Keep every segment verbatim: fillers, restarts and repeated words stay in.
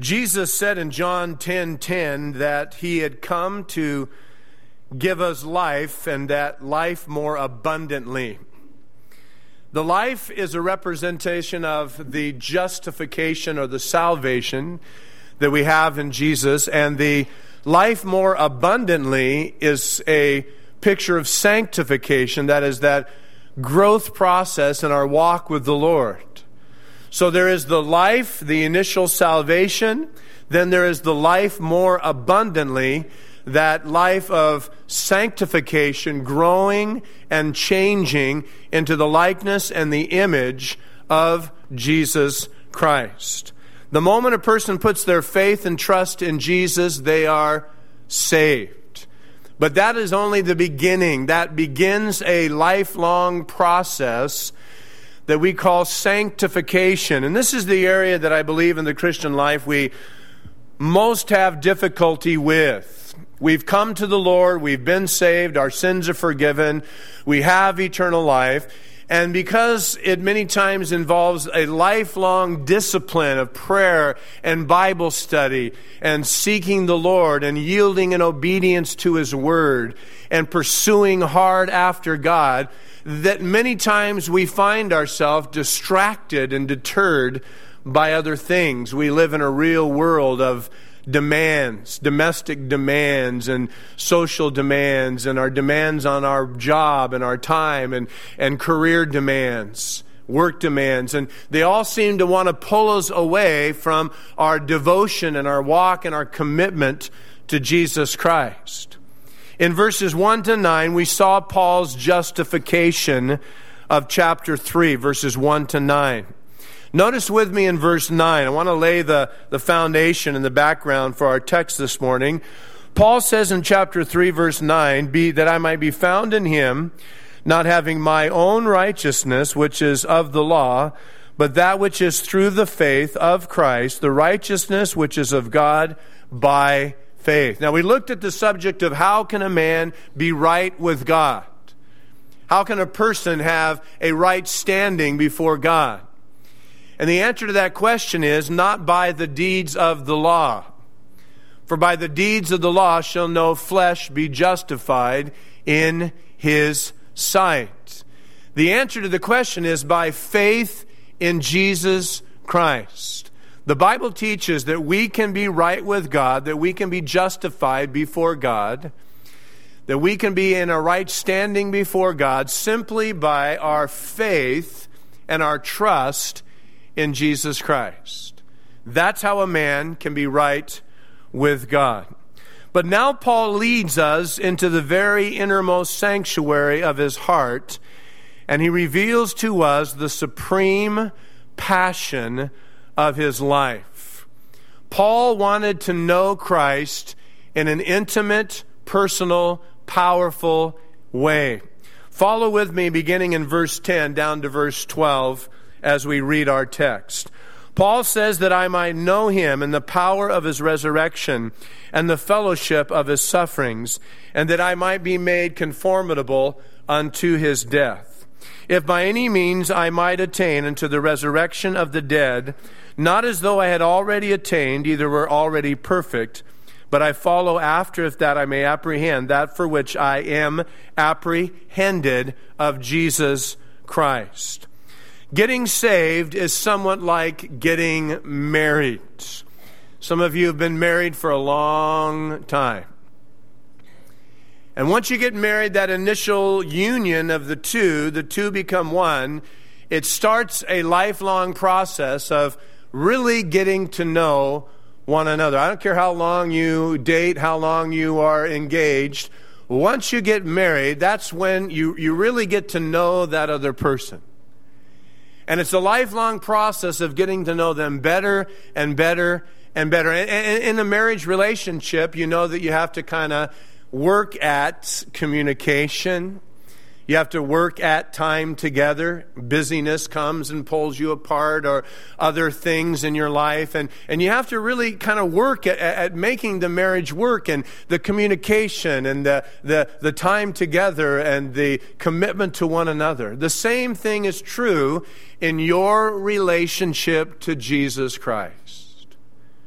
Jesus said in John ten ten that he had come to give us life, and that life more abundantly. The life is a representation of the justification or the salvation that we have in Jesus, and the life more abundantly is a picture of sanctification, that is, that growth process in our walk with the Lord. So there is the life, the initial salvation, then there is the life more abundantly, that life of sanctification, growing and changing into the likeness and the image of Jesus Christ. The moment a person puts their faith and trust in Jesus, they are saved. But that is only the beginning. That begins a lifelong process that we call sanctification. And this is the area that I believe in the Christian life we most have difficulty with. We've come to the Lord, we've been saved, our sins are forgiven, we have eternal life. And because it many times involves a lifelong discipline of prayer and Bible study and seeking the Lord and yielding in obedience to His Word and pursuing hard after God, that many times we find ourselves distracted and deterred by other things. We live in a real world of demands, domestic demands and social demands, and our demands on our job and our time, and, and career demands, work demands, and they all seem to want to pull us away from our devotion and our walk and our commitment to Jesus Christ. In verses one to nine, we saw Paul's justification of chapter three, verses one to nine. Notice with me in verse nine, I want to lay the, the foundation and the background for our text this morning. Paul says in chapter three, verse nine, be that I might be found in Him, not having my own righteousness, which is of the law, but that which is through the faith of Christ, the righteousness which is of God by faith. Now, we looked at the subject of how can a man be right with God? How can a person have a right standing before God? And the answer to that question is not by the deeds of the law. For by the deeds of the law shall no flesh be justified in His sight. The answer to the question is by faith in Jesus Christ. The Bible teaches that we can be right with God, that we can be justified before God, that we can be in a right standing before God simply by our faith and our trust in Jesus Christ. That's how a man can be right with God. But now Paul leads us into the very innermost sanctuary of his heart, and he reveals to us the supreme passion of his life. Paul wanted to know Christ in an intimate, personal, powerful way. Follow with me beginning in verse ten down to verse twelve as we read our text. Paul says that I might know Him and the power of His resurrection and the fellowship of His sufferings, and that I might be made conformable unto His death. If by any means I might attain unto the resurrection of the dead, not as though I had already attained, either were already perfect, but I follow after, if that I may apprehend that for which I am apprehended of Jesus Christ. Getting saved is somewhat like getting married. Some of you have been married for a long time. And once you get married, that initial union of the two, the two become one, it starts a lifelong process of really getting to know one another. I don't care how long you date, how long you are engaged. Once you get married, that's when you, you really get to know that other person. And it's a lifelong process of getting to know them better and better and better. And in a marriage relationship, you know that you have to kind of work at communication. You have to work at time together. Busyness comes and pulls you apart, or other things in your life. And, and you have to really kind of work at, at making the marriage work, and the communication and the, the, the time together and the commitment to one another. The same thing is true in your relationship to Jesus Christ.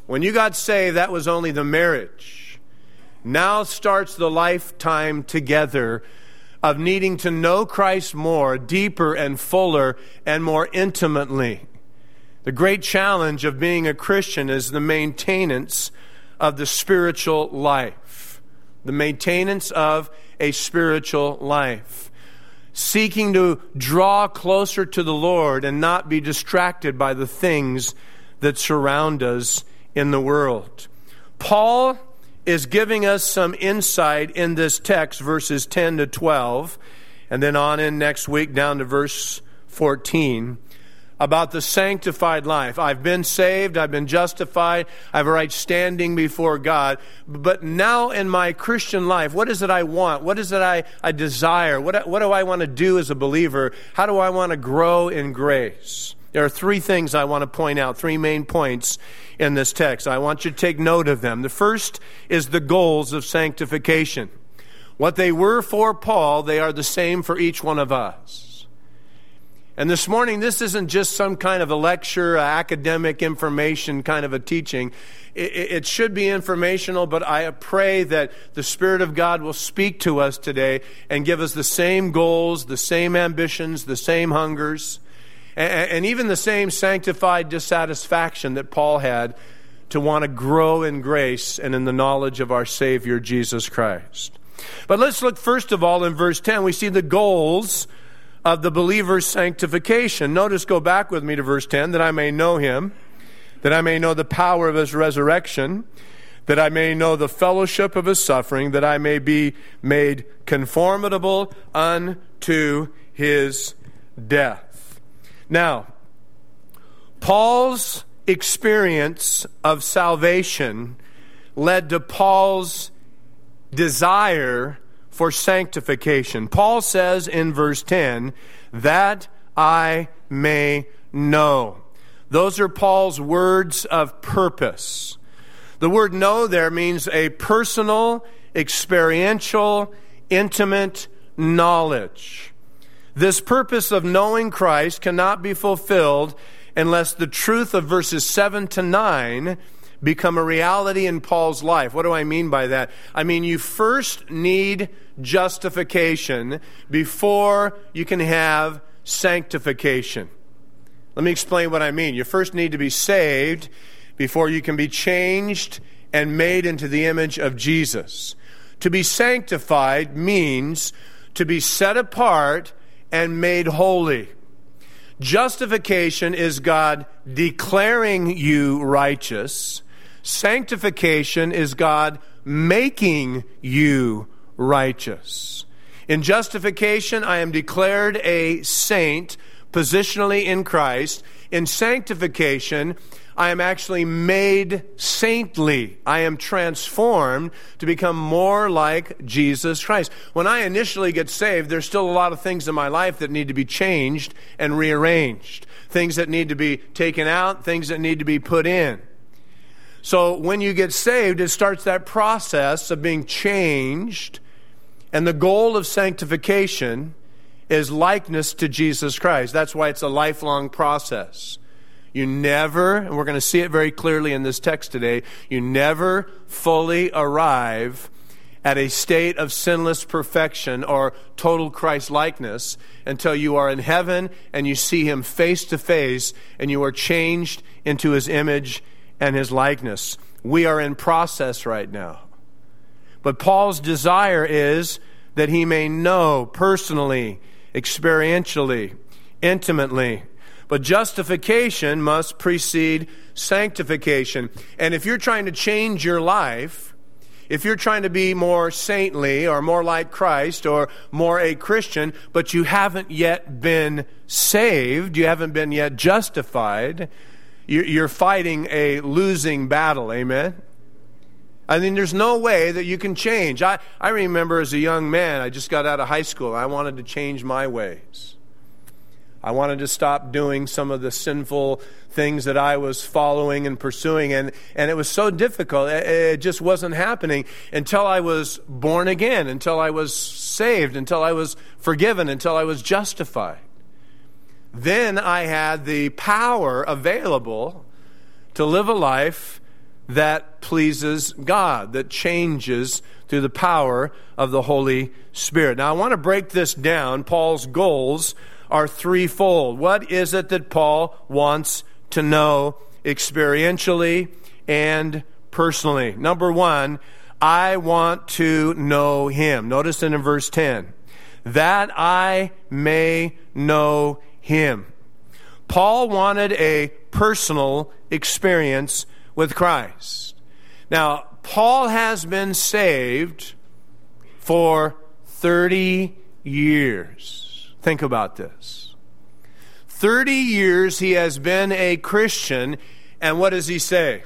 When you got saved, that was only the marriage. Now starts the lifetime together of needing to know Christ more, deeper and fuller and more intimately. The great challenge of being a Christian is the maintenance of the spiritual life. The maintenance of a spiritual life. Seeking to draw closer to the Lord and not be distracted by the things that surround us in the world. Paul is giving us some insight in this text, verses ten to twelve, and then on in next week down to verse fourteen, about the sanctified life. I've been saved, I've been justified, I have a right standing before God. But now in my Christian life, what is it I want? What is it I, I desire? What, what do I want to do as a believer? How do I want to grow in grace? There are three things I want to point out, three main points in this text. I want you to take note of them. The first is the goals of sanctification. What they were for Paul, they are the same for each one of us. And this morning, this isn't just some kind of a lecture, a academic information kind of a teaching. It, it should be informational, but I pray that the Spirit of God will speak to us today and give us the same goals, the same ambitions, the same hungers, and, and even the same sanctified dissatisfaction that Paul had to want to grow in grace and in the knowledge of our Savior, Jesus Christ. But let's look first of all in verse ten. We see the goals of the believer's sanctification. Notice, go back with me to verse ten, that I may know him, that I may know the power of his resurrection, that I may know the fellowship of his suffering, that I may be made conformable unto his death. Now, Paul's experience of salvation led to Paul's desire for sanctification. Paul says in verse ten, that I may know. Those are Paul's words of purpose. The word know there means a personal, experiential, intimate knowledge. This purpose of knowing Christ cannot be fulfilled unless the truth of verses seven to nine become a reality in Paul's life. What do I mean by that? I mean, you first need justification before you can have sanctification. Let me explain what I mean. You first need to be saved before you can be changed and made into the image of Jesus. To be sanctified means to be set apart and made holy. Justification is God declaring you righteous. Sanctification is God making you righteous. In justification, I am declared a saint positionally in Christ. In sanctification, I am actually made saintly. I am transformed to become more like Jesus Christ. When I initially get saved, there's still a lot of things in my life that need to be changed and rearranged. Things that need to be taken out, things that need to be put in. So when you get saved, it starts that process of being changed. And the goal of sanctification is likeness to Jesus Christ. That's why it's a lifelong process. You never, and we're going to see it very clearly in this text today, you never fully arrive at a state of sinless perfection or total Christ-likeness until you are in heaven and you see Him face to face and you are changed into His image and His likeness. We are in process right now. But Paul's desire is that he may know personally, experientially, intimately. But justification must precede sanctification. And if you're trying to change your life, if you're trying to be more saintly or more like Christ or more a Christian, but you haven't yet been saved, you haven't been yet justified, you're fighting a losing battle. Amen? I mean, there's no way that you can change. I, I remember as a young man, I just got out of high school. I wanted to change my ways. I wanted to stop doing some of the sinful things that I was following and pursuing, and, and it was so difficult. It, it just wasn't happening until I was born again, until I was saved, until I was forgiven, until I was justified. Then I had the power available to live a life that pleases God, that changes through the power of the Holy Spirit. Now, I want to break this down. Paul's goals are threefold. What is it that Paul wants to know experientially and personally? Number one, I want to know Him. Notice in verse ten, that I may know Him. Paul wanted a personal experience with Christ. Now, Paul has been saved for thirty years. Think about this. thirty years he has been a Christian, and what does he say?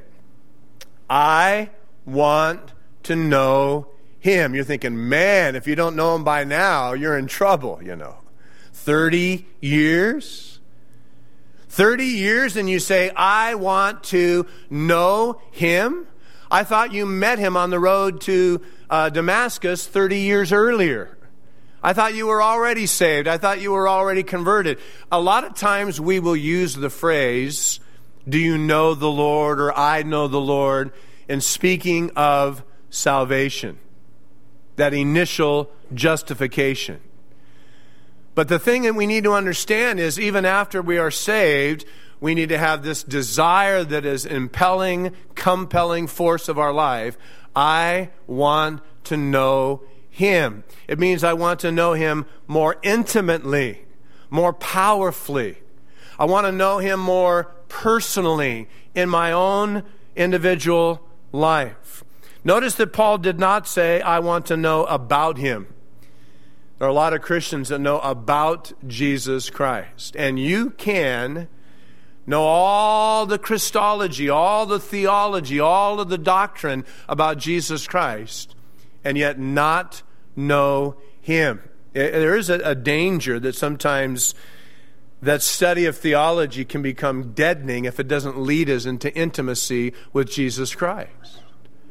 I want to know Him. You're thinking, man, if you don't know Him by now, you're in trouble, you know. thirty years? thirty years and you say, I want to know Him? I thought you met Him on the road to uh, Damascus thirty years earlier. I thought you were already saved. I thought you were already converted. A lot of times we will use the phrase, do you know the Lord, or I know the Lord, in speaking of salvation, that initial justification. But the thing that we need to understand is even after we are saved, we need to have this desire that is impelling, compelling force of our life. I want to know Him. It means I want to know Him more intimately, more powerfully. I want to know Him more personally in my own individual life. Notice that Paul did not say, I want to know about Him. There are a lot of Christians that know about Jesus Christ. And you can know all the Christology, all the theology, all of the doctrine about Jesus Christ, and yet not know Him. There is a danger that sometimes that study of theology can become deadening if it doesn't lead us into intimacy with Jesus Christ.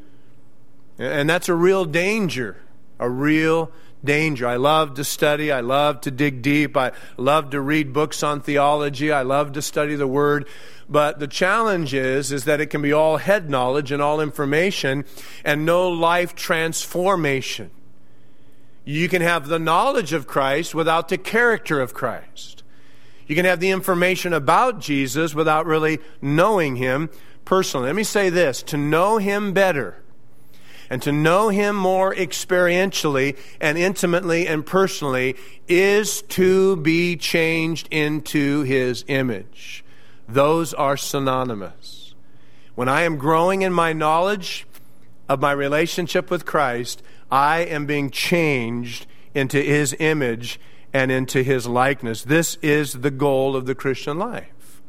And that's a real danger, a real danger. I love to study. I love to dig deep. I love to read books on theology. I love to study the Word. But the challenge is, is that it can be all head knowledge and all information and no life transformation. You can have the knowledge of Christ without the character of Christ. You can have the information about Jesus without really knowing Him personally. Let me say this, to know Him better and to know Him more experientially and intimately and personally is to be changed into His image. Those are synonymous. When I am growing in my knowledge of my relationship with Christ, I am being changed into His image and into His likeness. This is the goal of the Christian life.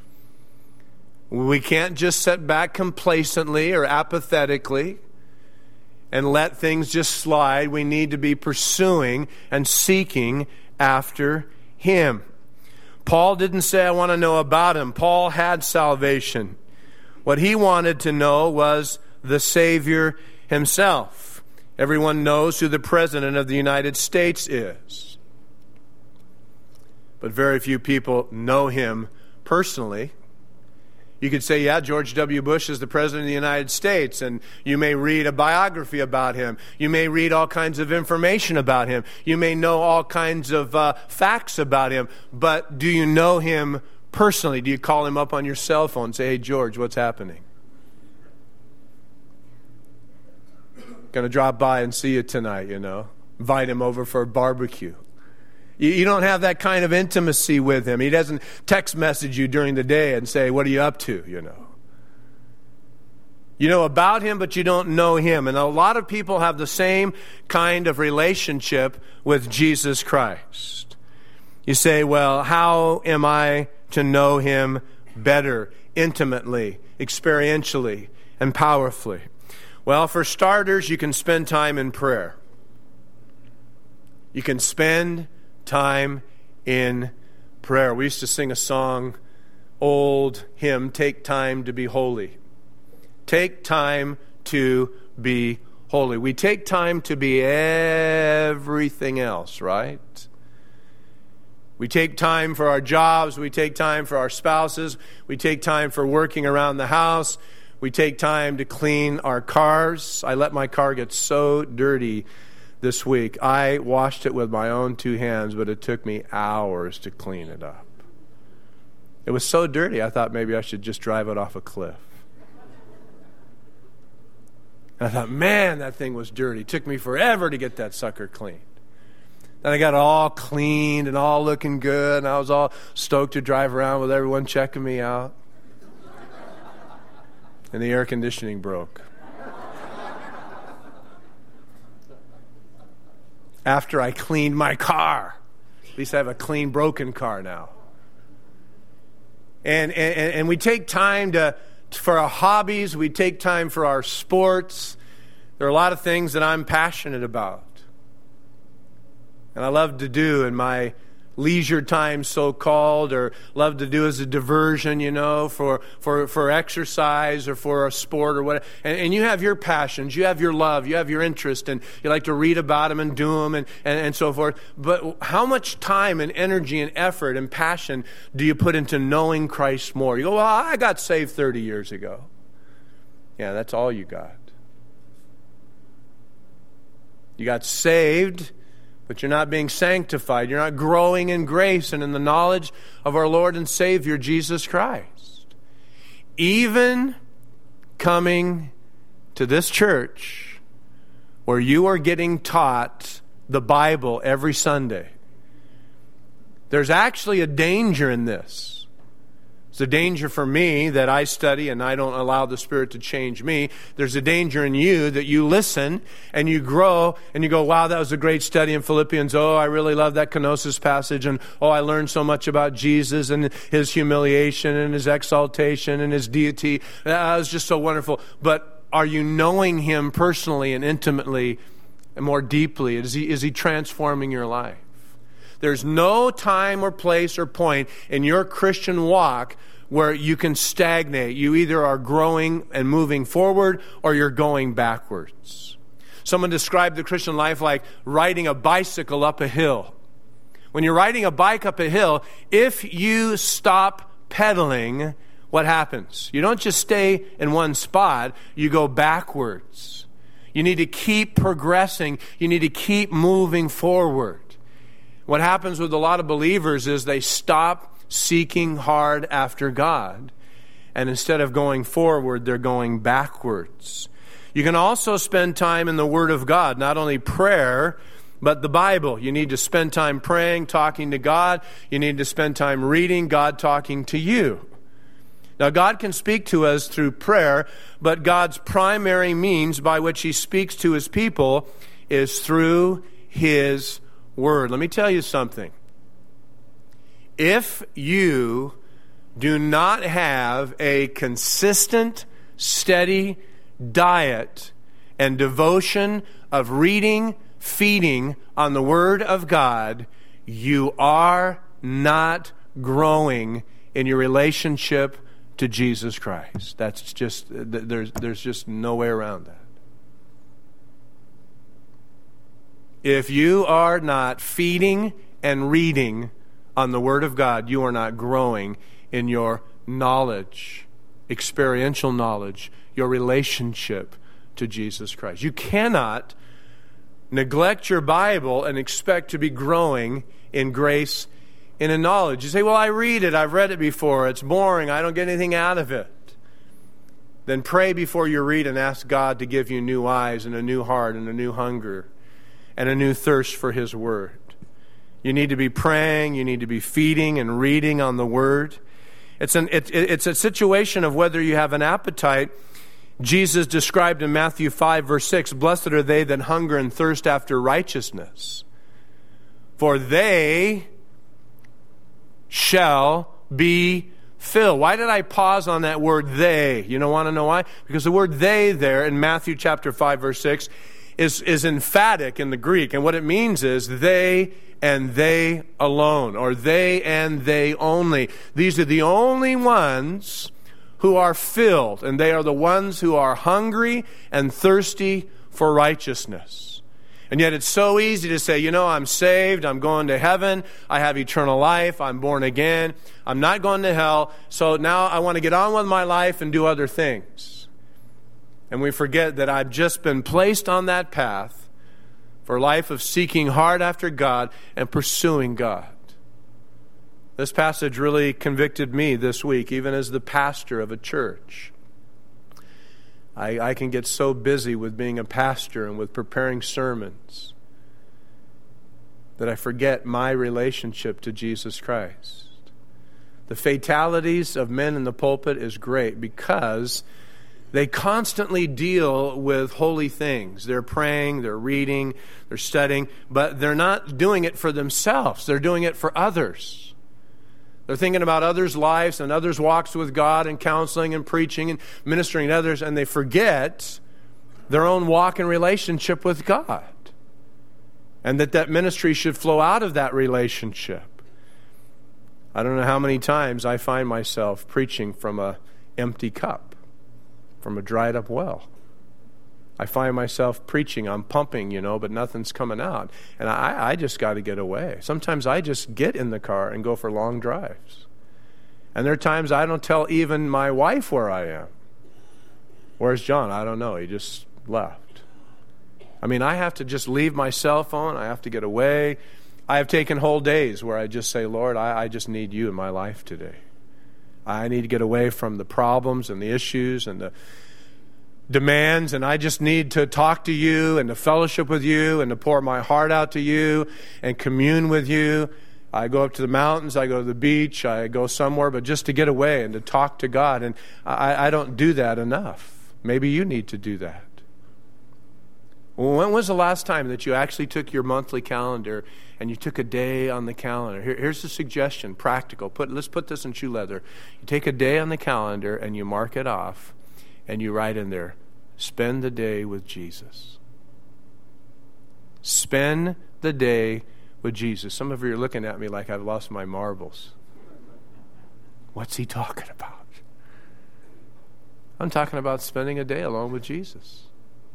We can't just sit back complacently or apathetically and let things just slide. We need to be pursuing and seeking after Him. Paul didn't say, I want to know about Him. Paul had salvation. What he wanted to know was the Savior Himself. Everyone knows who the President of the United States is. But very few people know Him personally. You could say, yeah, George W. Bush is the President of the United States, and you may read a biography about him. You may read all kinds of information about him. You may know all kinds of uh, facts about him. But do you know him personally? Do you call him up on your cell phone and say, hey, George, what's happening? Going to drop by and see you tonight, you know. Invite him over for a barbecue. You don't have that kind of intimacy with him. He doesn't text message you during the day and say, what are you up to, you know. You know about him, but you don't know him. And a lot of people have the same kind of relationship with Jesus Christ. You say, well, how am I to know Him better, intimately, experientially, and powerfully? Well, for starters, you can spend time in prayer. You can spend time in prayer. We used to sing a song, old hymn, Take Time to Be Holy. Take time to be holy. We take time to be everything else, right? We take time for our jobs. We take time for our spouses. We take time for working around the house. We take time to clean our cars. I let my car get so dirty this week. I washed it with my own two hands, but it took me hours to clean it up. It was so dirty, I thought maybe I should just drive it off a cliff. And I thought, man, that thing was dirty. It took me forever to get that sucker cleaned. Then I got it all cleaned and all looking good, and I was all stoked to drive around with everyone checking me out. And the air conditioning broke. After I cleaned my car. At least I have a clean, broken car now. And, and, and we take time to for our hobbies. We take time for our sports. There are a lot of things that I'm passionate about. And I love to do in my leisure time, so-called, or love to do as a diversion, you know, for for, for exercise or for a sport or whatever. And, and you have your passions, you have your love, you have your interest, and you like to read about them and do them and, and, and so forth. But how much time and energy and effort and passion do you put into knowing Christ more? You go, well, I got saved thirty years ago. Yeah, that's all you got. You got saved, but you're not being sanctified. You're not growing in grace and in the knowledge of our Lord and Savior, Jesus Christ. Even coming to this church where you are getting taught the Bible every Sunday, there's actually a danger in this. It's a danger for me that I study and I don't allow the Spirit to change me. There's a danger in you that you listen and you grow and you go, wow, that was a great study in Philippians. Oh, I really love that kenosis passage. And oh, I learned so much about Jesus and his humiliation and his exaltation and his deity. That was just so wonderful. But are you knowing him personally and intimately and more deeply? Is he, is he transforming your life? There's no time or place or point in your Christian walk where you can stagnate. You either are growing and moving forward or you're going backwards. Someone described the Christian life like riding a bicycle up a hill. When you're riding a bike up a hill, if you stop pedaling, what happens? You don't just stay in one spot, you go backwards. You need to keep progressing. You need to keep moving forward. What happens with a lot of believers is they stop seeking hard after God. And instead of going forward, they're going backwards. You can also spend time in the Word of God, not only prayer, but the Bible. You need to spend time praying, talking to God. You need to spend time reading, God talking to you. Now, God can speak to us through prayer, but God's primary means by which He speaks to His people is through His Word. Let me tell you something. If you do not have a consistent, steady diet and devotion of reading, feeding on the Word of God, you are not growing in your relationship to Jesus Christ. That's just, there's, there's just no way around that. If you are not feeding and reading on the Word of God, you are not growing in your knowledge, experiential knowledge, your relationship to Jesus Christ. You cannot neglect your Bible and expect to be growing in grace and in knowledge. You say, well, I read it. I've read it before. It's boring. I don't get anything out of it. Then pray before you read and ask God to give you new eyes and a new heart and a new hunger and a new thirst for His Word. You need to be praying. You need to be feeding and reading on the Word. It's an it, it's a situation of whether you have an appetite. Jesus described in Matthew five, verse six, blessed are they that hunger and thirst after righteousness, for they shall be filled. Why did I pause on that word they? You don't want to know why? Because the word they there in Matthew chapter five, verse six, is, is emphatic in the Greek. And what it means is they and they alone, or they and they only. These are the only ones who are filled, and they are the ones who are hungry and thirsty for righteousness. And yet it's so easy to say, you know, I'm saved, I'm going to heaven, I have eternal life, I'm born again, I'm not going to hell, so now I want to get on with my life and do other things. And we forget that I've just been placed on that path for a life of seeking hard after God and pursuing God. This passage really convicted me this week, even as the pastor of a church. I, I can get so busy with being a pastor and with preparing sermons that I forget my relationship to Jesus Christ. The fatalities of men in the pulpit is great because they constantly deal with holy things. They're praying, they're reading, they're studying, but they're not doing it for themselves. They're doing it for others. They're thinking about others' lives and others' walks with God and counseling and preaching and ministering to others, and they forget their own walk and relationship with God. And that that ministry should flow out of that relationship. I don't know how many times I find myself preaching from an empty cup, from a dried up well. I find myself preaching, I'm pumping, you know, but nothing's coming out. And I, I just got to get away. Sometimes I just get in the car and go for long drives. And there are times I don't tell even my wife where I am. Where's John? I don't know. He just left. I mean, I have to just leave my cell phone. I have to get away. I have taken whole days where I just say, Lord, I, I just need you in my life today. I need to get away from the problems and the issues and the demands, and I just need to talk to you and to fellowship with you and to pour my heart out to you and commune with you. I go up to the mountains, I go to the beach, I go somewhere, but just to get away and to talk to God. And I, I don't do that enough. Maybe you need to do that. When was the last time that you actually took your monthly calendar and you took a day on the calendar? Here, here's a suggestion, practical. Put, let's put this in shoe leather. You take a day on the calendar and you mark it off and you write in there, spend the day with Jesus. Spend the day with Jesus. Some of you are looking at me like I've lost my marbles. What's he talking about? I'm talking about spending a day alone with Jesus.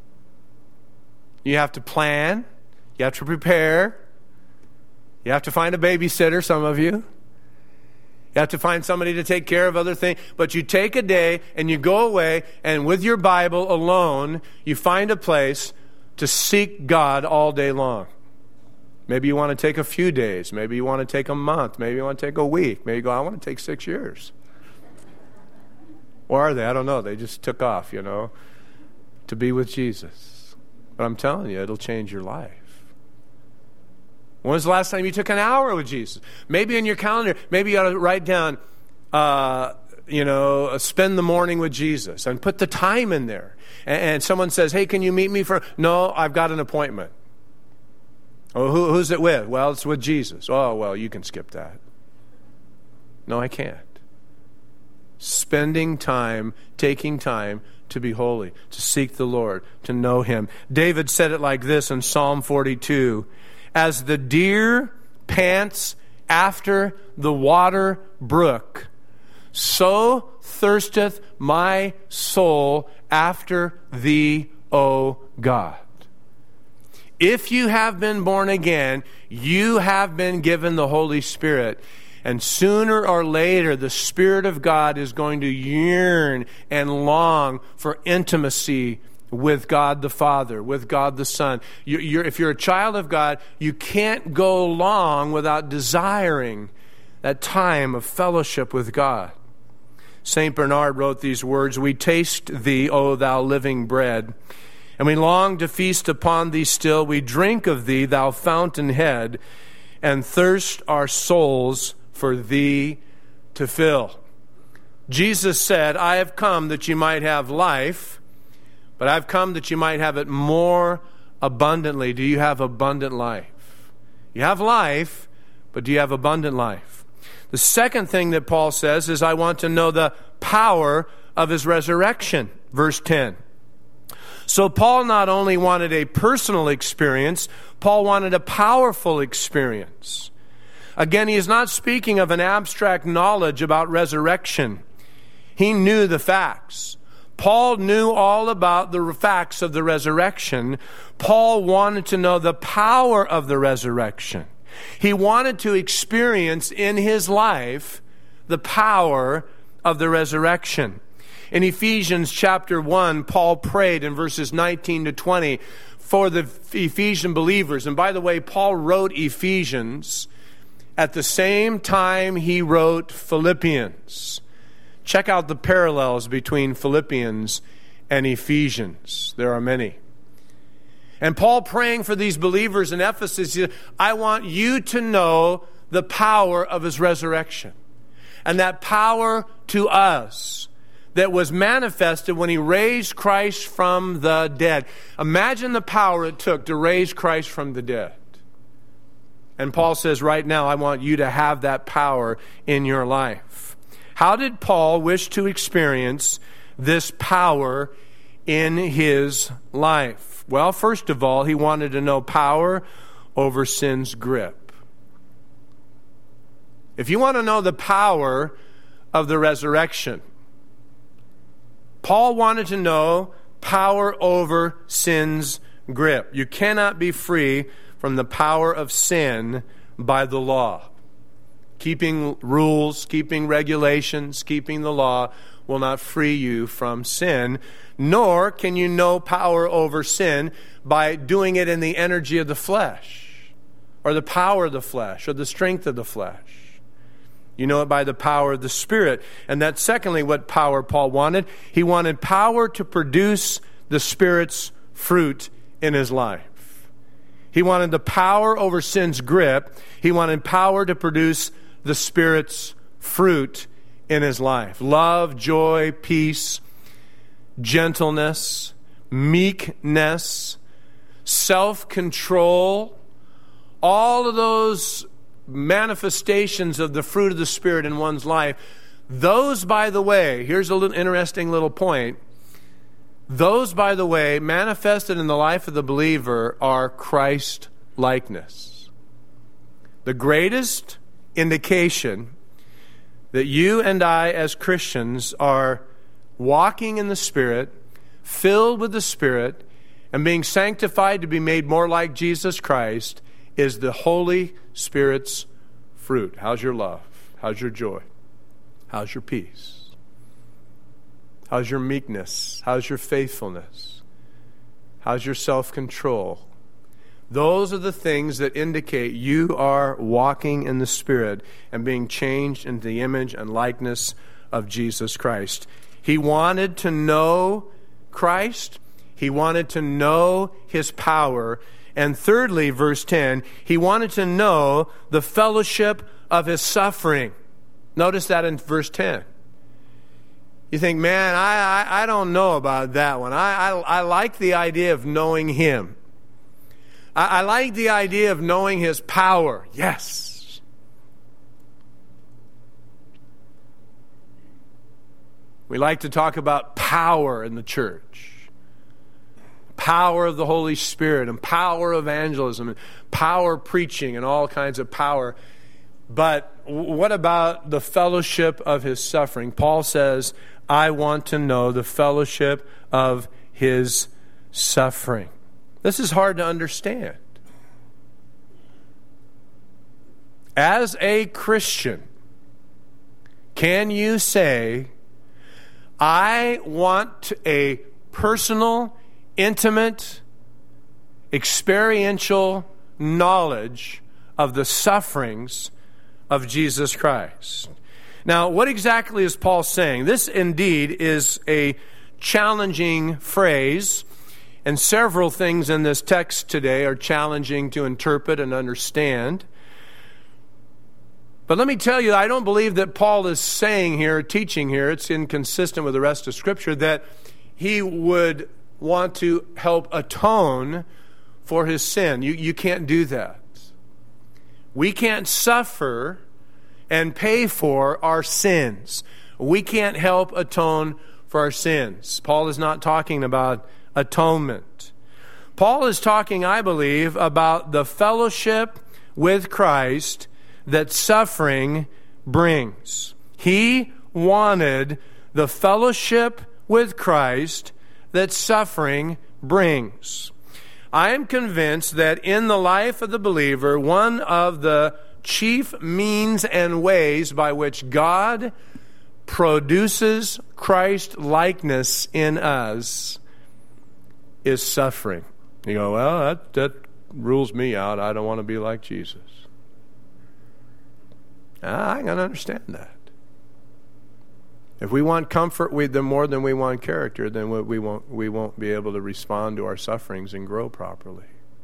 You have to plan. You have to prepare. You have to find a babysitter, some of you. You have to find somebody to take care of other things. But you take a day and you go away, and with your Bible alone, you find a place to seek God all day long. Maybe you want to take a few days. Maybe you want to take a month. Maybe you want to take a week. Maybe you go, I want to take six years. Or are they? I don't know. They just took off, you know, to be with Jesus. But I'm telling you, it'll change your life. When was the last time you took an hour with Jesus? Maybe in your calendar, maybe you ought to write down, uh, you know, spend the morning with Jesus and put the time in there. And, and someone says, hey, can you meet me for... No, I've got an appointment. Oh, who, who's it with? Well, it's with Jesus. Oh, well, you can skip that. No, I can't. Spending time, taking time to be holy, to seek the Lord, to know Him. David said it like this in Psalm forty-two, as the deer pants after the water brook, so thirsteth my soul after Thee, O God. If you have been born again, you have been given the Holy Spirit. And sooner or later, the Spirit of God is going to yearn and long for intimacy with God the Father, with God the Son. You, you're, if you're a child of God, you can't go long without desiring that time of fellowship with God. Saint Bernard wrote these words, we taste Thee, O Thou living bread, and we long to feast upon Thee still. We drink of Thee, Thou fountainhead, and thirst our souls for Thee to fill. Jesus said, I have come that you might have life, but I've come that you might have it more abundantly. Do you have abundant life? You have life, but do you have abundant life? The second thing that Paul says is, I want to know the power of His resurrection. Verse ten. So Paul not only wanted a personal experience, Paul wanted a powerful experience. Again, he is not speaking of an abstract knowledge about resurrection. He knew the facts. Paul knew all about the facts of the resurrection. Paul wanted to know the power of the resurrection. He wanted to experience in his life the power of the resurrection. In Ephesians chapter one, Paul prayed in verses nineteen to twenty for the Ephesian believers. And by the way, Paul wrote Ephesians at the same time he wrote Philippians. Check out the parallels between Philippians and Ephesians. There are many. And Paul praying for these believers in Ephesus, he said, I want you to know the power of his resurrection. And that power to us that was manifested when he raised Christ from the dead. Imagine the power it took to raise Christ from the dead. And Paul says, right now, I want you to have that power in your life. How did Paul wish to experience this power in his life? Well, first of all, he wanted to know power over sin's grip. If you want to know the power of the resurrection, Paul wanted to know power over sin's grip. You cannot be free from the power of sin by the law. Keeping rules, keeping regulations, keeping the law will not free you from sin, nor can you know power over sin by doing it in the energy of the flesh, or the power of the flesh, or the strength of the flesh. You know it by the power of the Spirit. And that's secondly what power Paul wanted. He wanted power to produce the Spirit's fruit in his life. He wanted the power over sin's grip. He wanted power to produce the Spirit's fruit in his life. Love, joy, peace, gentleness, meekness, self-control, all of those manifestations of the fruit of the Spirit in one's life. Those, by the way, here's a little interesting little point. Those, by the way, manifested in the life of the believer are Christ-likeness. The greatest indication that you and I as Christians are walking in the Spirit, filled with the Spirit, and being sanctified to be made more like Jesus Christ is the Holy Spirit's fruit. How's your love? How's your joy? How's your peace? How's your meekness? How's your faithfulness? How's your self-control? Those are the things that indicate you are walking in the Spirit and being changed into the image and likeness of Jesus Christ. He wanted to know Christ. He wanted to know His power. And thirdly, verse ten, he wanted to know the fellowship of His suffering. Notice that in verse ten. You think, man, I, I, I don't know about that one. I, I, I like the idea of knowing Him. I, I like the idea of knowing His power. Yes. We like to talk about power in the church. Power of the Holy Spirit and power evangelism and power preaching and all kinds of power. But what about the fellowship of His suffering? Paul says, I want to know the fellowship of His suffering. This is hard to understand. As a Christian, can you say, I want a personal, intimate, experiential knowledge of the sufferings of Jesus Christ? Now, what exactly is Paul saying? This indeed is a challenging phrase, and several things in this text today are challenging to interpret and understand. But let me tell you, I don't believe that Paul is saying here, teaching here, it's inconsistent with the rest of Scripture, that he would want to help atone for his sin. You, you can't do that. We can't suffer and pay for our sins. We can't help atone for our sins. Paul is not talking about atonement. Paul is talking, I believe, about the fellowship with Christ that suffering brings. He wanted the fellowship with Christ that suffering brings. I am convinced that in the life of the believer, one of the chief means and ways by which God produces Christ-likeness in us is suffering. You go, well, that, that rules me out. I don't want to be like Jesus. I can understand that. If we want comfort we, the more than we want character, then we won't, we won't be able to respond to our sufferings and grow properly.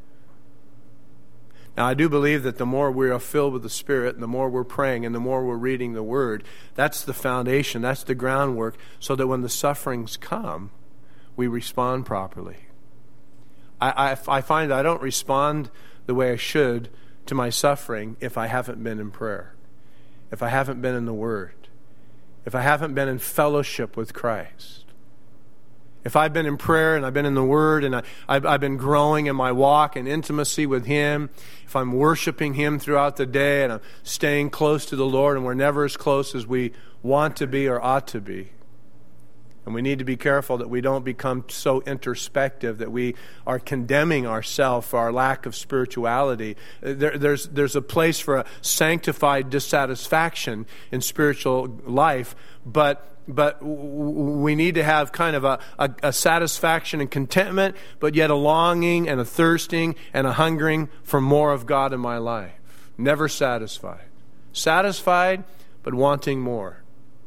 Now, I do believe that the more we are filled with the Spirit, and the more we're praying, and the more we're reading the Word, that's the foundation, that's the groundwork, so that when the sufferings come, we respond properly. I, I, I find I don't respond the way I should to my suffering if I haven't been in prayer, if I haven't been in the Word, if I haven't been in fellowship with Christ. If I've been in prayer and I've been in the Word and I, I've, I've been growing in my walk and intimacy with Him, if I'm worshiping Him throughout the day and I'm staying close to the Lord, and we're never as close as we want to be or ought to be. And we need to be careful that we don't become so introspective that we are condemning ourselves for our lack of spirituality. There, there's, there's a place for a sanctified dissatisfaction in spiritual life, but But we need to have kind of a, a, a satisfaction and contentment, but yet a longing and a thirsting and a hungering for more of God in my life. Never satisfied. Satisfied, but wanting more.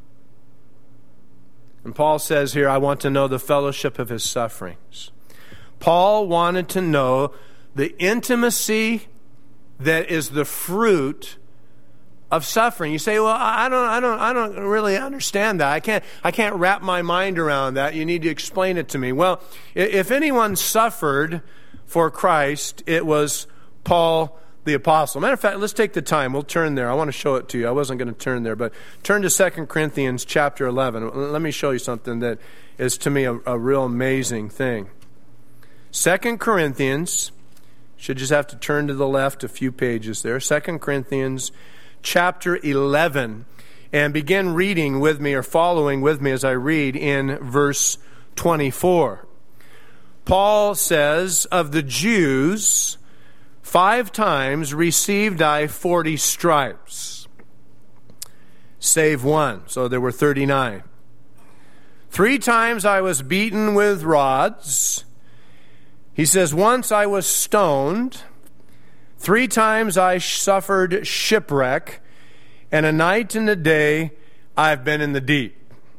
And Paul says here, I want to know the fellowship of His sufferings. Paul wanted to know the intimacy that is the fruit of suffering. You say, well, I don't, I don't, I don't really understand that. I can't, I can't wrap my mind around that. You need to explain it to me. Well, if anyone suffered for Christ, it was Paul the Apostle. Matter of fact, let's take the time. We'll turn there. I want to show it to you. I wasn't going to turn there, but turn to Second Corinthians chapter eleven. Let me show you something that is to me a, a real amazing thing. Second Corinthians, should just have to turn to the left a few pages there. Second Corinthians chapter eleven, and begin reading with me or following with me as I read in verse twenty-four. Paul says, of the Jews, five times received I forty stripes, save one. So there were thirty-nine. Three times I was beaten with rods. He says, once I was stoned. Three times I suffered shipwreck, and a night and a day I've been in the deep.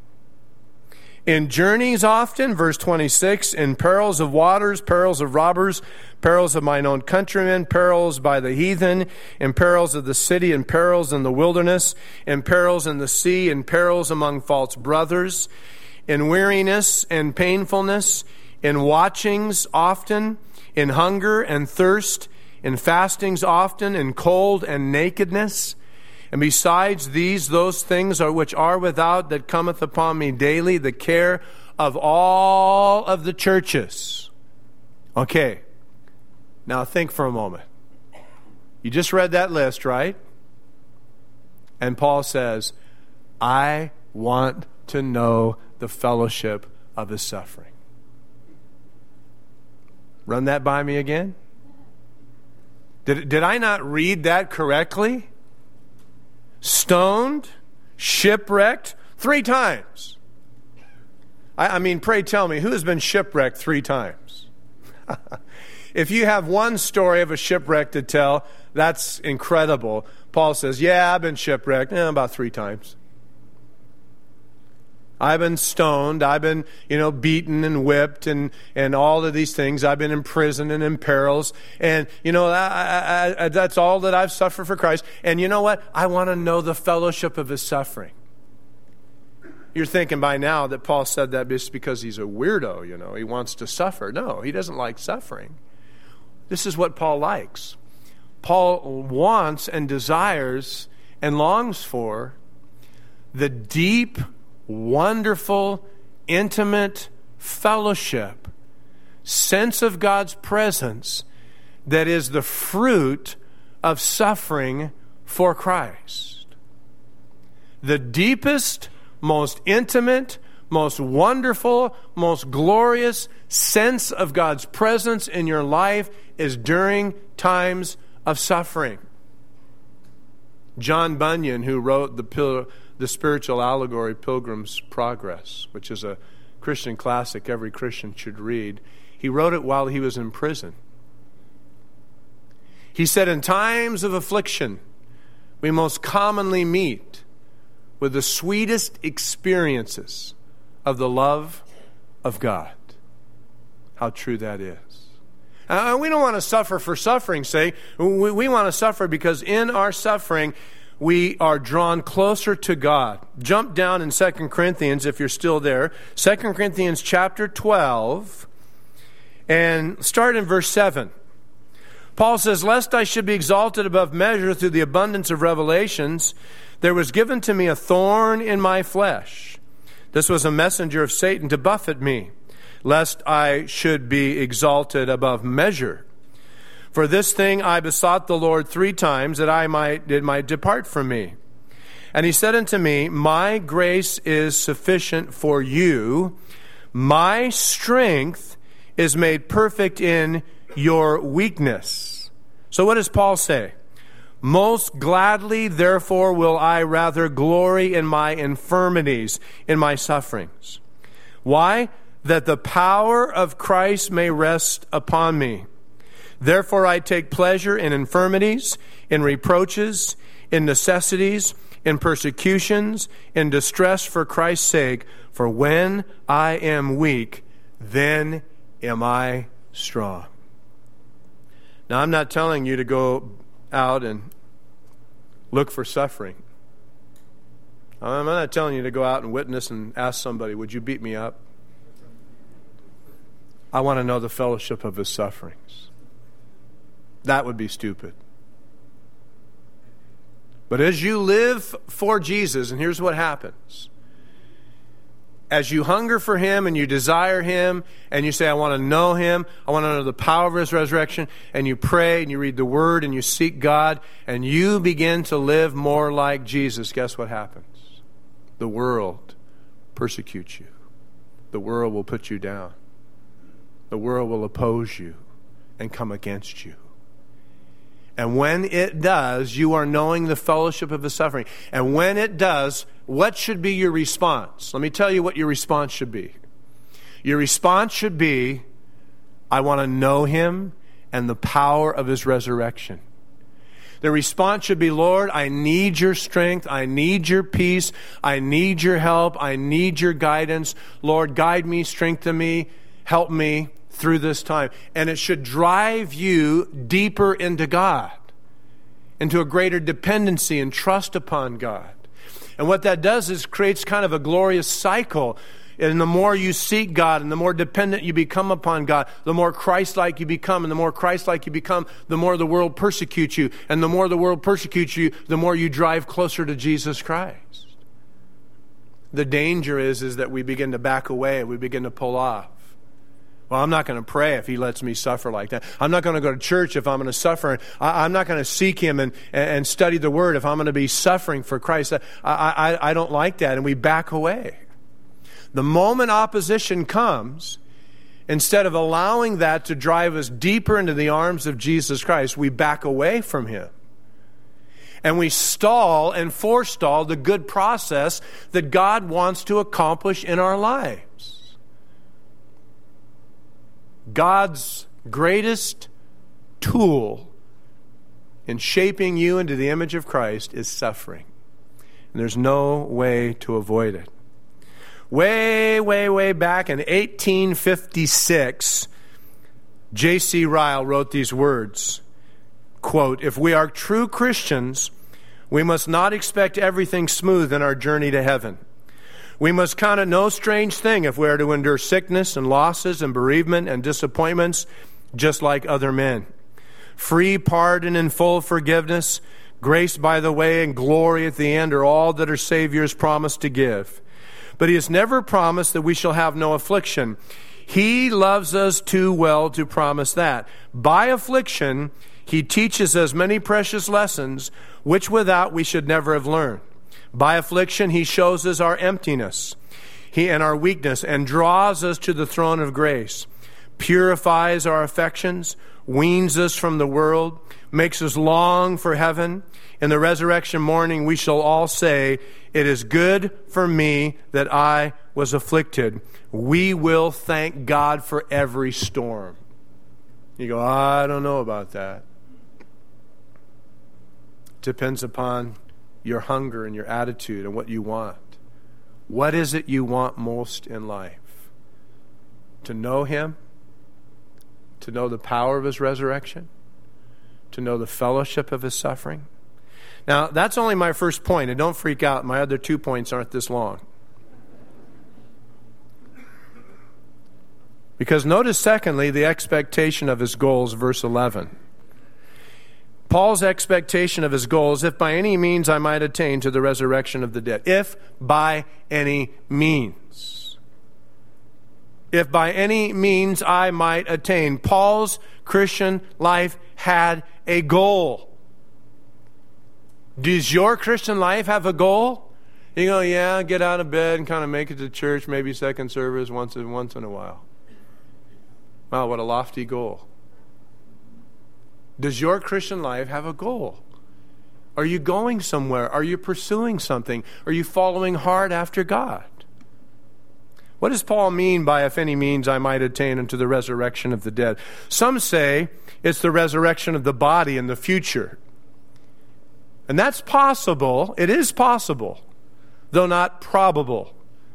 In journeys often, verse twenty-six, in perils of waters, perils of robbers, perils of mine own countrymen, perils by the heathen, in perils of the city, in perils in the wilderness, in perils in the sea, in perils among false brothers, in weariness and painfulness, in watchings often, in hunger and thirst, in fastings often, in cold and nakedness. And besides these, those things are which are without, that cometh upon me daily, the care of all of the churches. Okay, now think for a moment. You just read that list, right? And Paul says, I want to know the fellowship of His suffering. Run that by me again. Did, did I not read that correctly? Stoned, shipwrecked, three times. I, I mean, pray tell me, who has been shipwrecked three times? If you have one story of a shipwreck to tell, that's incredible. Paul says, yeah, I've been shipwrecked eh, about three times. I've been stoned. I've been, you know, beaten and whipped and, and all of these things. I've been in prison and in perils. And, you know, I, I, I, that's all that I've suffered for Christ. And you know what? I want to know the fellowship of His suffering. You're thinking by now that Paul said that just because he's a weirdo, you know. He wants to suffer. No, he doesn't like suffering. This is what Paul likes. Paul wants and desires and longs for the deep, wonderful, intimate fellowship, sense of God's presence that is the fruit of suffering for Christ. The deepest, most intimate, most wonderful, most glorious sense of God's presence in your life is during times of suffering. John Bunyan, who wrote the Pilgrim's the spiritual allegory Pilgrim's Progress, which is a Christian classic every Christian should read. He wrote it while he was in prison. He said, in times of affliction, we most commonly meet with the sweetest experiences of the love of God. How true that is. Uh, we don't want to suffer for suffering's sake. We, we want to suffer because in our suffering, we are drawn closer to God. Jump down in Second Corinthians if you're still there. Second Corinthians chapter twelve, and start in verse seven. Paul says, lest I should be exalted above measure through the abundance of revelations, there was given to me a thorn in my flesh. This was a messenger of Satan to buffet me, lest I should be exalted above measure. For this thing I besought the Lord three times, that I might it might depart from me. And he said unto me, my grace is sufficient for you. My strength is made perfect in your weakness. So what does Paul say? Most gladly, therefore, will I rather glory in my infirmities, in my sufferings. Why? That the power of Christ may rest upon me. Therefore I take pleasure in infirmities, in reproaches, in necessities, in persecutions, in distress for Christ's sake. For when I am weak, then am I strong. Now, I'm not telling you to go out and look for suffering. I'm not telling you to go out and witness and ask somebody, would you beat me up? I want to know the fellowship of his sufferings. That would be stupid. But as you live for Jesus, and here's what happens. As you hunger for him and you desire him and you say, I want to know him, I want to know the power of his resurrection, and you pray and you read the word and you seek God and you begin to live more like Jesus, guess what happens? The world persecutes you. The world will put you down. The world will oppose you and come against you. And when it does, you are knowing the fellowship of the suffering. And when it does, what should be your response? Let me tell you what your response should be. Your response should be, I want to know him and the power of his resurrection. The response should be, Lord, I need your strength. I need your peace. I need your help. I need your guidance. Lord, guide me, strengthen me, help me through this time. And it should drive you deeper into God, into a greater dependency and trust upon God. And what that does is creates kind of a glorious cycle. And the more you seek God and the more dependent you become upon God, the more Christ-like you become. And the more Christ-like you become, the more the world persecutes you. And the more the world persecutes you, the more you drive closer to Jesus Christ. The danger is, is that we begin to back away. We begin to pull off. Well, I'm not going to pray if he lets me suffer like that. I'm not going to go to church if I'm going to suffer. I, I'm not going to seek him and, and study the word if I'm going to be suffering for Christ. I, I, I don't like that, and we back away. The moment opposition comes, instead of allowing that to drive us deeper into the arms of Jesus Christ, we back away from him. And we stall and forestall the good process that God wants to accomplish in our lives. God's greatest tool in shaping you into the image of Christ is suffering. And there's no way to avoid it. Way, way, way back in eighteen fifty-six, J C Ryle wrote these words, quote, if we are true Christians, we must not expect everything smooth in our journey to heaven. We must count it no strange thing if we are to endure sickness and losses and bereavement and disappointments just like other men. Free pardon and full forgiveness, grace by the way and glory at the end are all that our Savior has promised to give. But he has never promised that we shall have no affliction. He loves us too well to promise that. By affliction, he teaches us many precious lessons, which without we should never have learned. By affliction, he shows us our emptiness he and our weakness and draws us to the throne of grace. purifies our affections, weans us from the world, makes us long for heaven. In the resurrection morning, we shall all say, "It is good for me that I was afflicted." We will thank God for every storm. You go, I don't know about that. Depends upon your hunger and your attitude and what you want. What is it you want most in life? To know Him? To know the power of His resurrection? To know the fellowship of His suffering? Now, that's only my first point, and don't freak out. My other two points aren't this long. Because notice, secondly, the expectation of his goals, verse eleven. Paul's expectation of his goals, if by any means I might attain to the resurrection of the dead. If by any means. If by any means I might attain. Paul's Christian life had a goal. Does your Christian life have a goal? You go, yeah, get out of bed and kind of make it to church, maybe second service once in, once in a while. Wow, what a lofty goal. Does your Christian life have a goal? Are you going somewhere? Are you pursuing something? Are you following hard after God? What does Paul mean by, if any means I might attain unto the resurrection of the dead? Some say it's the resurrection of the body in the future. And that's possible. It is possible, though not probable.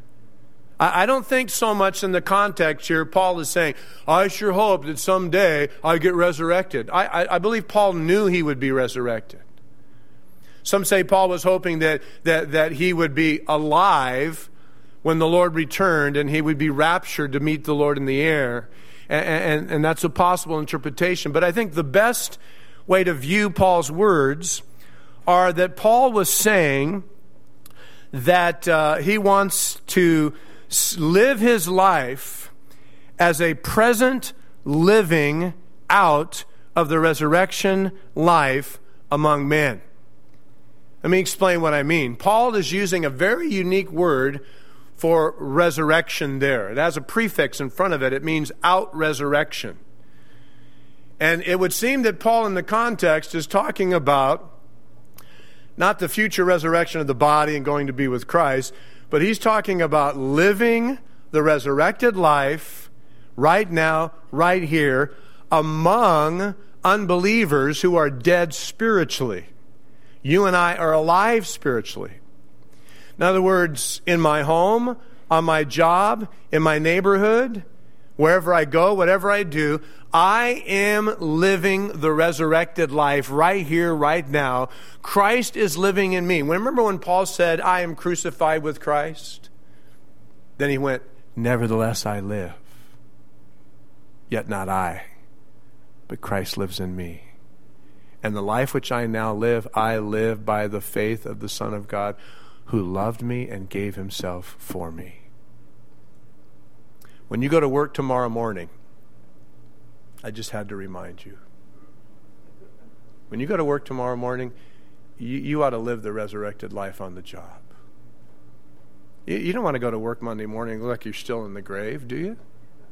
I don't think so much in the context here Paul is saying, I sure hope that someday I get resurrected. I, I, I believe Paul knew he would be resurrected. Some say Paul was hoping that, that, that he would be alive when the Lord returned and he would be raptured to meet the Lord in the air. And, and, and that's a possible interpretation. But I think the best way to view Paul's words are that Paul was saying that uh, he wants to live his life as a present living out of the resurrection life among men. Let me explain what I mean. Paul is using a very unique word for resurrection there. It has a prefix in front of it. It means out resurrection. And it would seem that Paul in the context is talking about not the future resurrection of the body and going to be with Christ, but he's talking about living the resurrected life right now, right here, among unbelievers who are dead spiritually. You and I are alive spiritually. In other words, in my home, on my job, in my neighborhood, wherever I go, whatever I do, I am living the resurrected life right here, right now. Christ is living in me. Remember when Paul said, I am crucified with Christ? Then he went, nevertheless I live. Yet not I, but Christ lives in me. And the life which I now live, I live by the faith of the Son of God, who loved me and gave himself for me. When you go to work tomorrow morning, I just had to remind you. When you go to work tomorrow morning, you, you ought to live the resurrected life on the job. You, you don't want to go to work Monday morning and look like you're still in the grave, do you?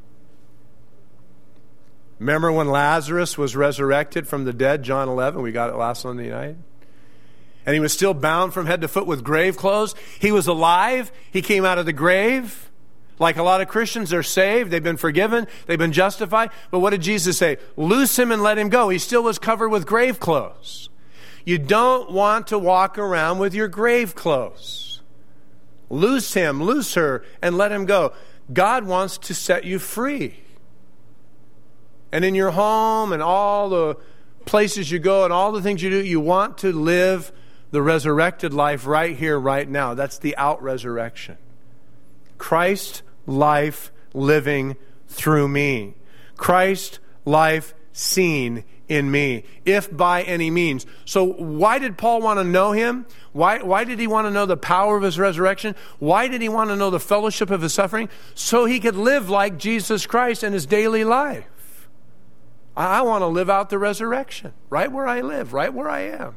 Remember when Lazarus was resurrected from the dead, John eleven? We got it last Sunday night. And he was still bound from head to foot with grave clothes. He was alive. He came out of the grave. Like a lot of Christians, they're saved, they've been forgiven, they've been justified. But what did Jesus say? Loose him and let him go. He still was covered with grave clothes. You don't want to walk around with your grave clothes. Loose him, loose her, and let him go. God wants to set you free. And in your home and all the places you go and all the things you do, you want to live the resurrected life right here, right now. That's the out-resurrection. Christ life living through me. Christ life seen in me, if by any means. So why did Paul want to know him? Why, why did he want to know the power of his resurrection? Why did he want to know the fellowship of his suffering? So he could live like Jesus Christ in his daily life. I, I want to live out the resurrection right where I live, right where I am.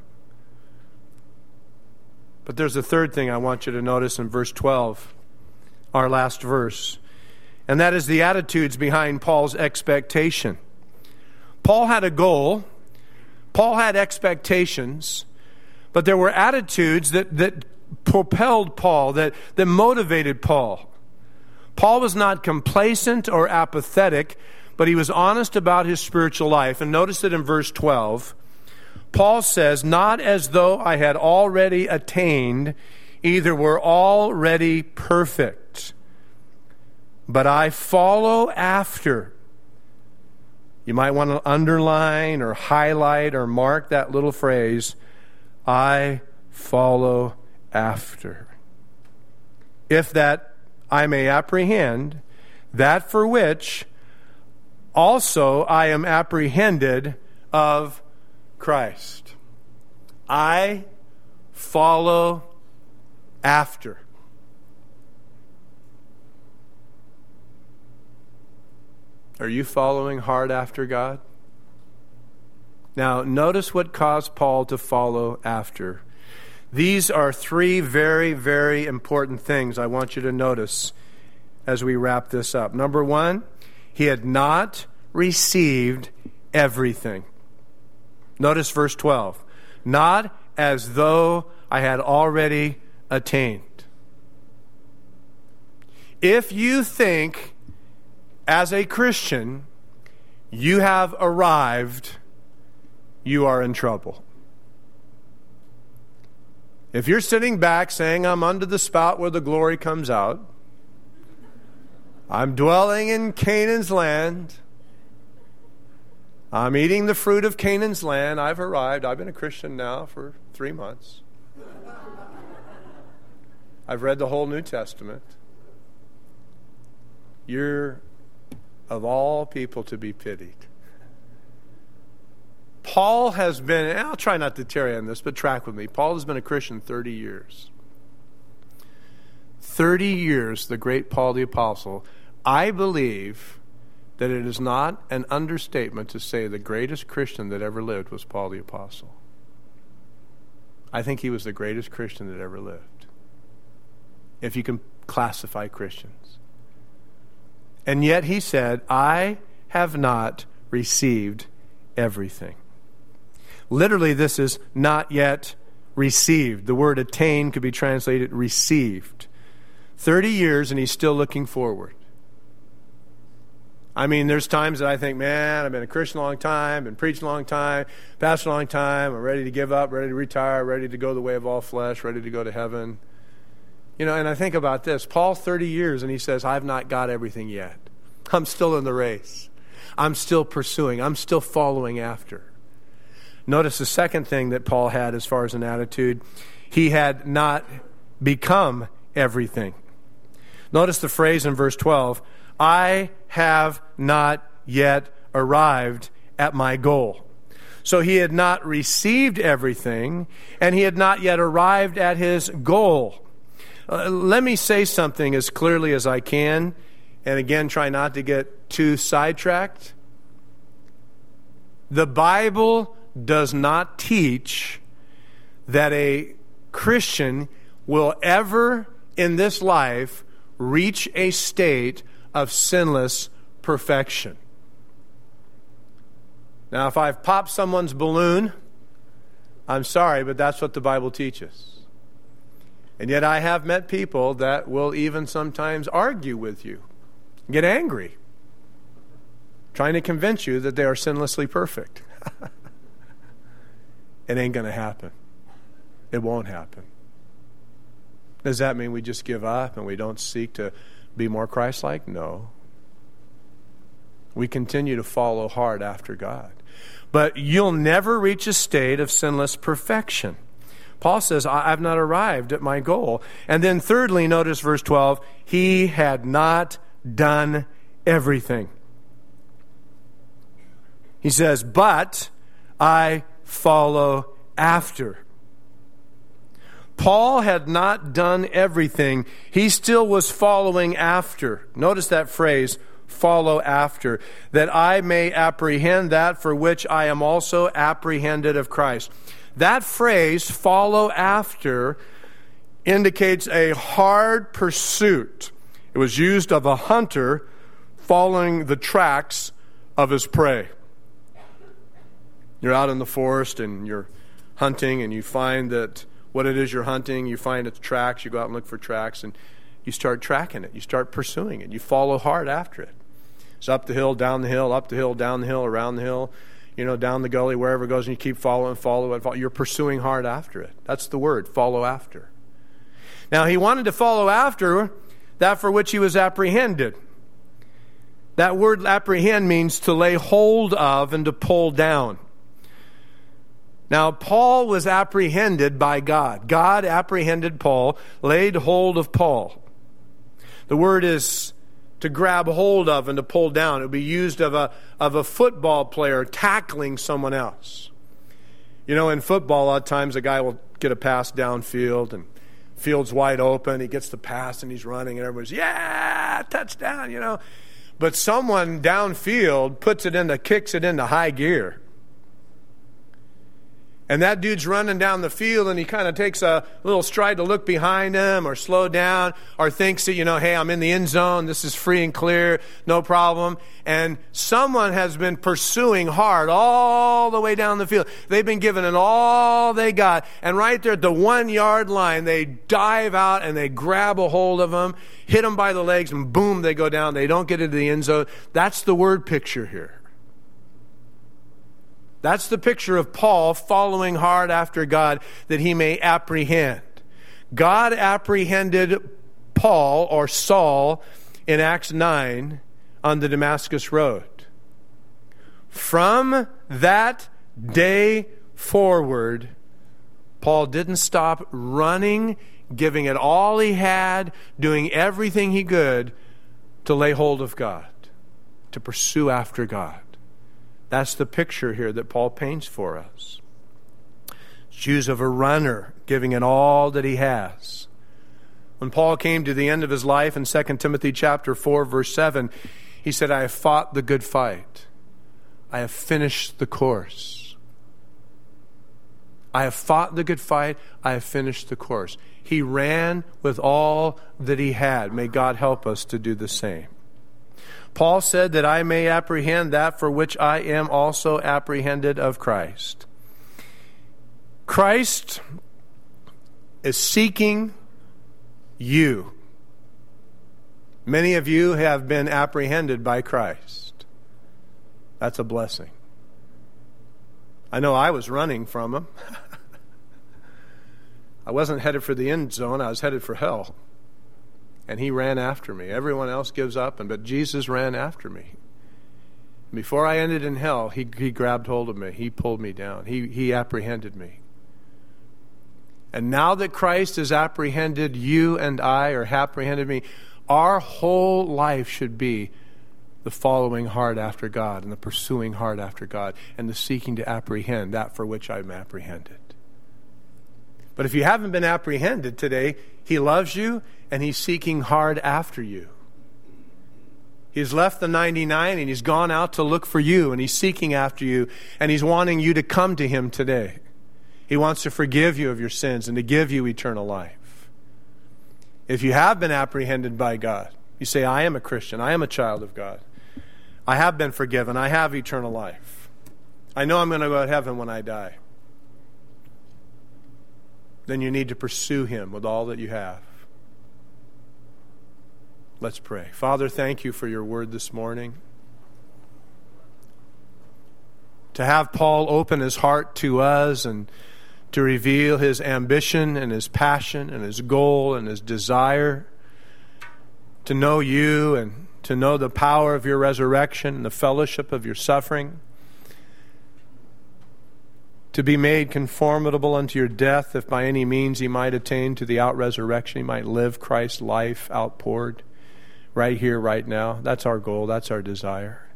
But there's a third thing I want you to notice in verse twelve. Our last verse. And that is the attitudes behind Paul's expectation. Paul had a goal. Paul had expectations. But there were attitudes that, that propelled Paul, that, that motivated Paul. Paul was not complacent or apathetic, but he was honest about his spiritual life. And notice that in verse twelve, Paul says, not as though I had already attained, either were already perfect, but I follow after. You might want to underline or highlight or mark that little phrase, I follow after. If that I may apprehend that for which also I am apprehended of Christ. I follow after. Are you following hard after God? Now, notice what caused Paul to follow after. These are three very, very important things I want you to notice as we wrap this up. Number one, he had not received everything. Notice verse twelve. Not as though I had already attained. If you think, as a Christian, you have arrived, you are in trouble. If you're sitting back saying, I'm under the spout where the glory comes out, I'm dwelling in Canaan's land, I'm eating the fruit of Canaan's land, I've arrived, I've been a Christian now for three months. I've read the whole New Testament. You're, of all people, to be pitied. Paul has been, and I'll try not to tarry on this, but track with me. Paul has been a Christian thirty years. thirty years, the great Paul the Apostle. I believe that it is not an understatement to say the greatest Christian that ever lived was Paul the Apostle. I think he was the greatest Christian that ever lived, if you can classify Christians. And yet he said, I have not received everything. Literally, this is not yet received. The word attain could be translated received. thirty years and he's still looking forward. I mean, there's times that I think, man, I've been a Christian a long time, been preaching a long time, pastoring a long time, I'm ready to give up, ready to retire, ready to go the way of all flesh, ready to go to heaven. You know, and I think about this. Paul, thirty years, and he says, I've not got everything yet. I'm still in the race. I'm still pursuing. I'm still following after. Notice the second thing that Paul had as far as an attitude. He had not become everything. Notice the phrase in verse twelve, I have not yet arrived at my goal. So he had not received everything, and he had not yet arrived at his goal. Uh, let me say something as clearly as I can, and again, try not to get too sidetracked. The Bible does not teach that a Christian will ever in this life reach a state of sinless perfection. Now, if I've popped someone's balloon, I'm sorry, but that's what the Bible teaches. And yet I have met people that will even sometimes argue with you, get angry, trying to convince you that they are sinlessly perfect. It ain't going to happen. It won't happen. Does that mean we just give up and we don't seek to be more Christ-like? No. We continue to follow hard after God. But you'll never reach a state of sinless perfection. Paul says, I've not arrived at my goal. And then thirdly, notice verse twelve, he had not done everything. He says, but I follow after. Paul had not done everything. He still was following after. Notice that phrase, follow after, that I may apprehend that for which I am also apprehended of Christ. That phrase, follow after, indicates a hard pursuit. It was used of a hunter following the tracks of his prey. You're out in the forest and you're hunting, and you find that what it is you're hunting, you find its tracks, you go out and look for tracks, and you start tracking it. You start pursuing it. You follow hard after it. It's up the hill, down the hill, up the hill, down the hill, around the hill, you know, down the gully, wherever it goes, and you keep following, follow it, follow. You're pursuing hard after it. That's the word, follow after. Now, he wanted to follow after that for which he was apprehended. That word apprehend means to lay hold of and to pull down. Now, Paul was apprehended by God. God apprehended Paul, laid hold of Paul. The word is to grab hold of and to pull down. It would be used of a, of a football player tackling someone else. You know, in football, a lot of times a guy will get a pass downfield and field's wide open. He gets the pass and he's running and everybody's, yeah, touchdown, you know. But someone downfield puts it into, kicks it into high gear. And that dude's running down the field and he kind of takes a little stride to look behind him or slow down or thinks that, you know, hey, I'm in the end zone. This is free and clear. No problem. And someone has been pursuing hard all the way down the field. They've been giving it all they got. And right there at the one yard line, they dive out and they grab a hold of him, hit them by the legs, and boom, they go down. They don't get into the end zone. That's the word picture here. That's the picture of Paul following hard after God that he may apprehend. God apprehended Paul or Saul in Acts nine on the Damascus Road. From that day forward, Paul didn't stop running, giving it all he had, doing everything he could to lay hold of God, to pursue after God. That's the picture here that Paul paints for us. It's used of a runner giving it all that he has. When Paul came to the end of his life in Second Timothy chapter four, verse seven, he said, I have fought the good fight. I have finished the course. I have fought the good fight. I have finished the course. He ran with all that he had. May God help us to do the same. Paul said that I may apprehend that for which I am also apprehended of Christ. Christ is seeking you. Many of you have been apprehended by Christ. That's a blessing. I know I was running from him. I wasn't headed for the end zone. I was headed for hell. And he ran after me. Everyone else gives up, and but Jesus ran after me. Before I ended in hell, he, he grabbed hold of me. He pulled me down. He, he apprehended me. And now that Christ has apprehended you and I, or apprehended me, our whole life should be the following hard after God and the pursuing hard after God and the seeking to apprehend that for which I'm apprehended. But if you haven't been apprehended today, he loves you and he's seeking hard after you. He's left the ninety-nine and he's gone out to look for you, and he's seeking after you, and he's wanting you to come to him today. He wants to forgive you of your sins and to give you eternal life. If you have been apprehended by God, you say, I am a Christian, I am a child of God. I have been forgiven, I have eternal life. I know I'm going to go to heaven when I die. Then you need to pursue him with all that you have. Let's pray. Father, thank you for your word this morning. To have Paul open his heart to us and to reveal his ambition and his passion and his goal and his desire to know you and to know the power of your resurrection and the fellowship of your suffering, to be made conformable unto your death, if by any means he might attain to the out-resurrection, he might live Christ's life outpoured right here, right now. That's our goal. That's our desire.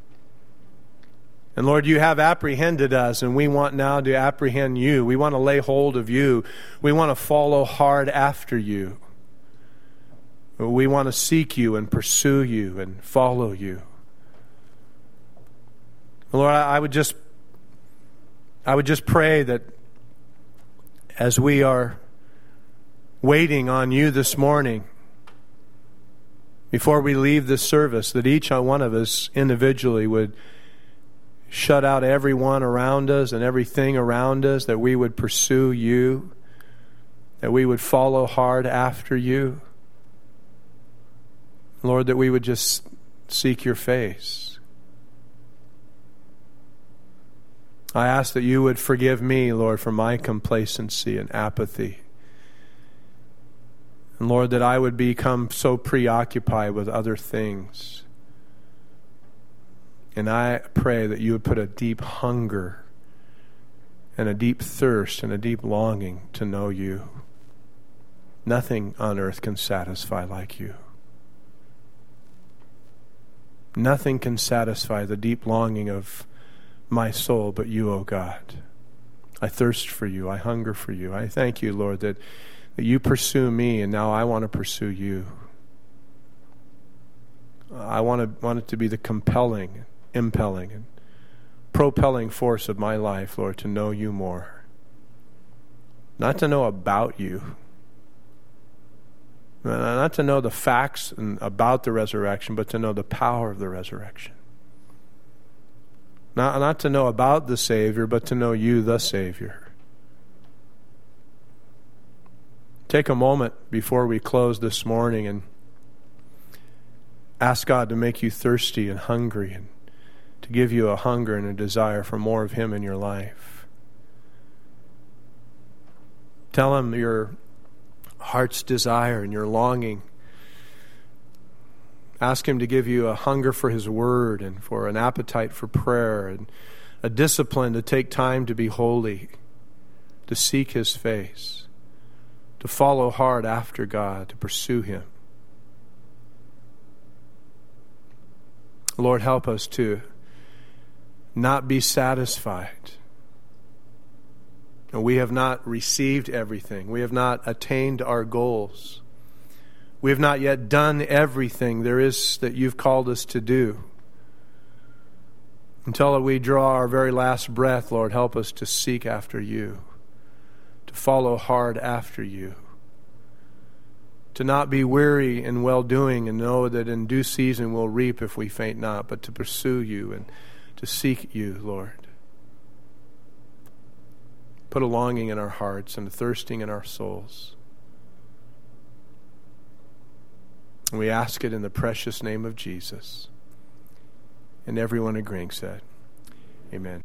And Lord, you have apprehended us, and we want now to apprehend you. We want to lay hold of you. We want to follow hard after you. We want to seek you and pursue you and follow you. Lord, I would just I would just pray that as we are waiting on you this morning, before we leave this service, that each one of us individually would shut out everyone around us and everything around us, that we would pursue you, that we would follow hard after you. Lord, that we would just seek your face. I ask that you would forgive me, Lord, for my complacency and apathy. And Lord, that I would become so preoccupied with other things. And I pray that you would put a deep hunger and a deep thirst and a deep longing to know you. Nothing on earth can satisfy like you. Nothing can satisfy the deep longing of my soul but you, O God. I thirst for you. I hunger for you. I thank you, Lord, that, that you pursue me, and now I want to pursue you. I want to want it to be the compelling, impelling, and propelling force of my life, Lord, to know you more. Not to know about you. Not to know the facts and about the resurrection, but to know the power of the resurrection. Not, not to know about the Savior, but to know you, the Savior. Take a moment before we close this morning and ask God to make you thirsty and hungry, and to give you a hunger and a desire for more of Him in your life. Tell Him your heart's desire and your longing. Ask Him to give you a hunger for His Word, and for an appetite for prayer, and a discipline to take time to be holy, to seek His face, to follow hard after God, to pursue Him. Lord, help us to not be satisfied. And we have not received everything. We have not attained our goals. We have not yet done everything there is that you've called us to do. Until we draw our very last breath, Lord, help us to seek after you, to follow hard after you, to not be weary in well-doing, and know that in due season we'll reap if we faint not, but to pursue you and to seek you, Lord. Put a longing in our hearts and a thirsting in our souls. And we ask it in the precious name of Jesus. And everyone agreeing said, amen.